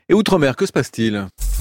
Et Outre-mer, que se passe-t-il ?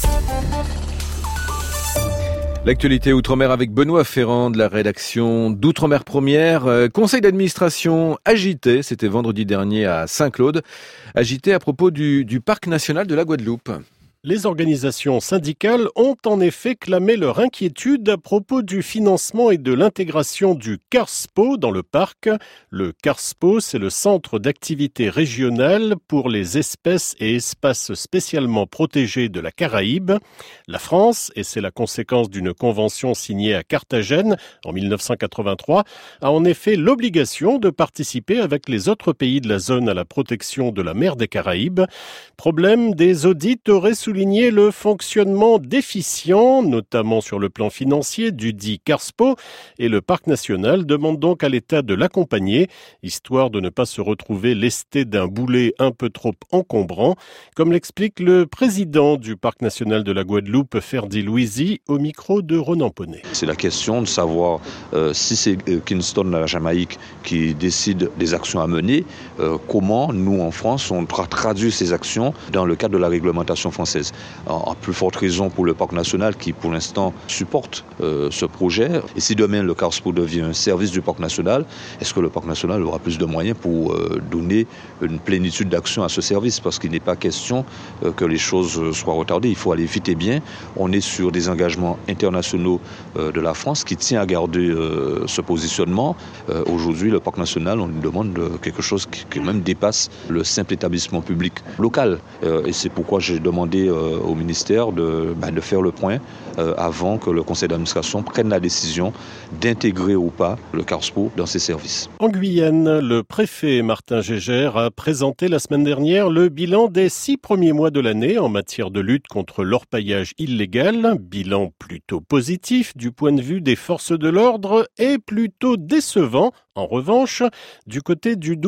L'actualité Outre-mer avec Benoît Ferrand de la rédaction d'Outre-mer Première. Conseil d'administration agité, c'était vendredi dernier à Saint-Claude. Agité à propos du parc national de la Guadeloupe. Les organisations syndicales ont en effet clamé leur inquiétude à propos du financement et de l'intégration du CARSPO dans le parc. Le CARSPO, c'est le Centre d'activité régionale pour les espèces et espaces spécialement protégés de la Caraïbe. La France, et c'est la conséquence d'une convention signée à Carthagène en 1983, a en effet l'obligation de participer avec les autres pays de la zone à la protection de la mer des Caraïbes. Problème, des audits auraient souligné le fonctionnement déficient, notamment sur le plan financier, du dit CARSPO, et le parc national demande donc à l'État de l'accompagner, histoire de ne pas se retrouver lesté d'un boulet un peu trop encombrant, comme l'explique le président du parc national de la Guadeloupe, Ferdi Louisi, au micro de Ronan Poney. C'est la question de savoir si c'est Kingston, la Jamaïque, qui décide des actions à mener, comment nous en France on traduit ces actions dans le cadre de la réglementation française. En plus forte raison pour le parc national qui pour l'instant supporte ce projet. Et si demain le CARSPO devient un service du parc national, est-ce que le parc national aura plus de moyens pour donner une plénitude d'action à ce service? Parce qu'il n'est pas question que les choses soient retardées. Il faut aller vite et bien. On est sur des engagements internationaux de la France qui tient à garder ce positionnement. Aujourd'hui, le parc national, on lui demande quelque chose qui même dépasse le simple établissement public local. Et c'est pourquoi j'ai demandé au ministère de faire le point avant que le conseil d'administration prenne la décision d'intégrer ou pas le CARSPO dans ses services. En Guyane, le préfet Martin Gégère a présenté la semaine dernière le bilan des 6 premiers mois de l'année en matière de lutte contre l'orpaillage illégal. Bilan plutôt positif du point de vue des forces de l'ordre et plutôt décevant, en revanche, du côté du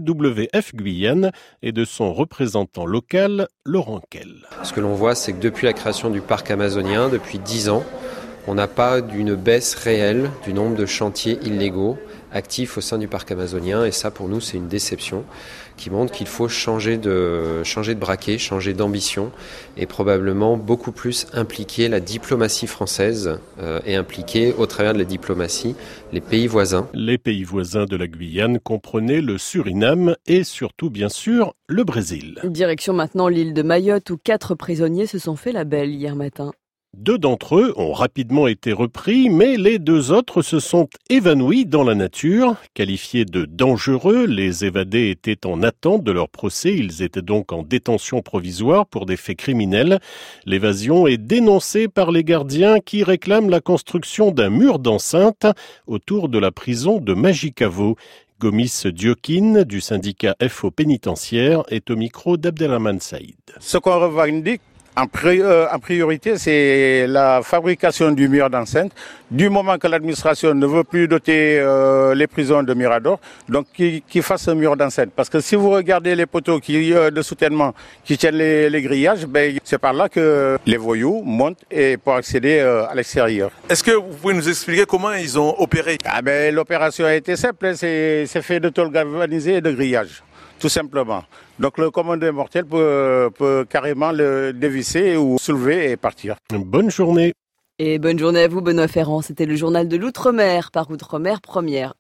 WWF Guyane et de son représentant local, Laurent Kell. Ce que l'on voit, c'est que depuis la création du parc amazonien, depuis 10 ans, on n'a pas d'une baisse réelle du nombre de chantiers illégaux actifs au sein du parc amazonien. Et ça, pour nous, c'est une déception qui montre qu'il faut changer de braquet, changer d'ambition et probablement beaucoup plus impliquer la diplomatie française et impliquer, au travers de la diplomatie, les pays voisins. Les pays voisins de la Guyane comprenaient le Suriname et surtout, bien sûr, le Brésil. Direction maintenant l'île de Mayotte où 4 prisonniers se sont fait la belle hier matin. 2 d'entre eux ont rapidement été repris, mais les 2 autres se sont évanouis dans la nature. Qualifiés de dangereux, les évadés étaient en attente de leur procès. Ils étaient donc en détention provisoire pour des faits criminels. L'évasion est dénoncée par les gardiens qui réclament la construction d'un mur d'enceinte autour de la prison de Majicavo. Gomis Diokine, du syndicat FO pénitentiaire, est au micro d'Abdelrahman Saïd. Ce qu'on revendique, en priorité, c'est la fabrication du mur d'enceinte. Du moment que l'administration ne veut plus doter les prisons de miradors, donc qu'ils fassent un mur d'enceinte. Parce que si vous regardez les poteaux de soutènement qui tiennent les grillages, c'est par là que les voyous montent et pour accéder à l'extérieur. Est-ce que vous pouvez nous expliquer comment ils ont opéré? L'opération a été simple, c'est fait de tôle galvanisée et de grillage. Tout simplement. Donc le commandant mortel peut carrément le dévisser ou soulever et partir. Bonne journée. Et bonne journée à vous Benoît Ferrand. C'était le journal de l'Outre-mer par Outre-mer Première.